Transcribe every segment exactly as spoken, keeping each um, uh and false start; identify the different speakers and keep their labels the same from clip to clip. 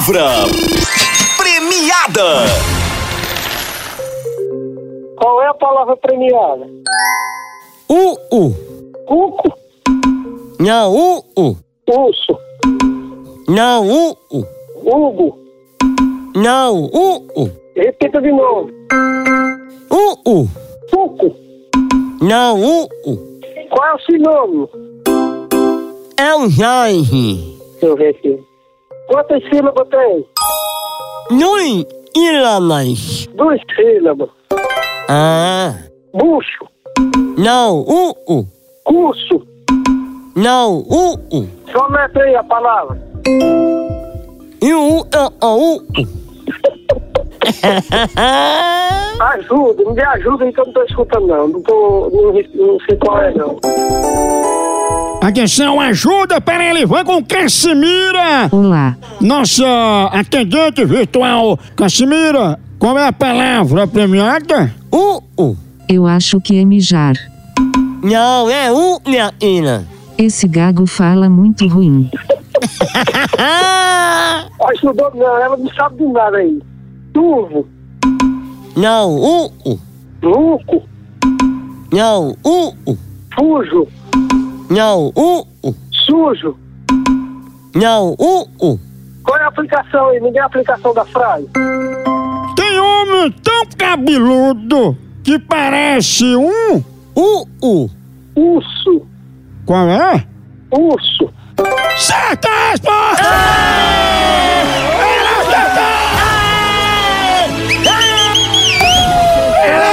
Speaker 1: Palavra premiada.
Speaker 2: Qual é a palavra premiada?
Speaker 3: U-u.
Speaker 2: Cuco?
Speaker 3: Não, u-u.
Speaker 2: Urso?
Speaker 3: Não, u-u.
Speaker 2: Hugo?
Speaker 3: Não, u-u.
Speaker 2: Repita de novo.
Speaker 3: U-u.
Speaker 2: Cuco?
Speaker 3: Não, u-u.
Speaker 2: Qual é o sinônimo?
Speaker 3: É um Jorge.
Speaker 2: Deixa eu ver aqui. Quantas sílabas tem?
Speaker 3: Nui ilamas.
Speaker 2: Duas sílabas.
Speaker 3: Ah.
Speaker 2: Bucho?
Speaker 3: Não, u-u.
Speaker 2: Curso?
Speaker 3: Não, u-u.
Speaker 2: Soletra aí a palavra.
Speaker 3: U-u-u-u.
Speaker 2: Ajuda, me dê ajuda aí que eu não tô escutando não. Não, tô, não, não sei qual é não.
Speaker 4: Atenção, ajuda para ele, vai com Cassimira.
Speaker 5: Olá.
Speaker 4: Nossa atendente virtual. Cassimira, qual é a palavra premiada?
Speaker 3: U-u.
Speaker 5: Eu acho que é mijar.
Speaker 3: Não, é u, minha filha.
Speaker 5: Esse gago fala muito ruim.
Speaker 2: Ajudou não, ela não sabe de nada aí. Turvo?
Speaker 3: Não, u-u.
Speaker 2: Luco?
Speaker 3: Não, u-u.
Speaker 2: Fujo?
Speaker 3: Não, u-u.
Speaker 2: Sujo?
Speaker 3: Não, u-u.
Speaker 2: Qual é a aplicação aí? Me dê a aplicação da frase.
Speaker 4: Tem homem tão cabeludo que parece um...
Speaker 3: U-u.
Speaker 2: Urso?
Speaker 4: Qual é?
Speaker 2: Urso?
Speaker 4: Certa resposta! Ela acertou! Ela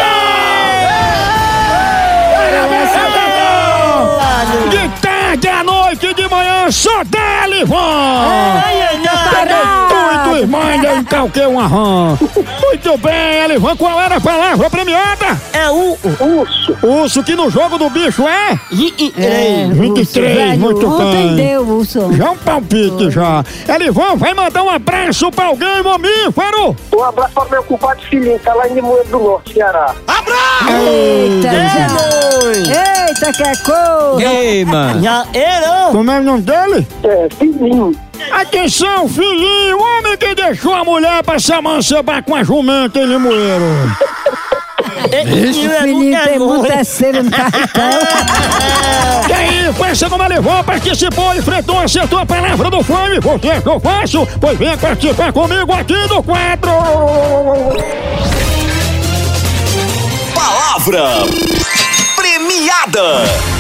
Speaker 4: acertou! De tarde à noite e de manhã só dele, vó! Muito irmão, ainda encalquei um arran. Muito bem, Elivan, qual era a palavra premiada?
Speaker 3: É u-u.
Speaker 2: Urso?
Speaker 4: Urso, que no jogo do bicho é?
Speaker 3: vinte e três.
Speaker 5: É,
Speaker 4: vinte e três,
Speaker 5: velho,
Speaker 4: muito bem.
Speaker 5: Entendeu, urso?
Speaker 4: Já um palpite já. Elivan vai mandar um abraço pra alguém, mamífero.
Speaker 2: Um abraço para meu compadre filhinho, tá lá em Limoeiro do Norte, Ceará.
Speaker 5: Eita, já. Eita, que coisa!
Speaker 3: Ei, mano. Já era.
Speaker 4: Como é o nome dele?
Speaker 2: É, filhinho.
Speaker 4: Atenção, filhinho, o homem que deixou a mulher pra se amancebar com a jumenta em Limoeiro.
Speaker 3: Esse
Speaker 5: Filhinho tem muita cera no carretão.
Speaker 4: E aí, pensa como ele levou, participou, enfrentou, acertou a palavra do fome. Você achou fácil? Pois venha participar comigo aqui do quadro.
Speaker 1: Palavra premiada.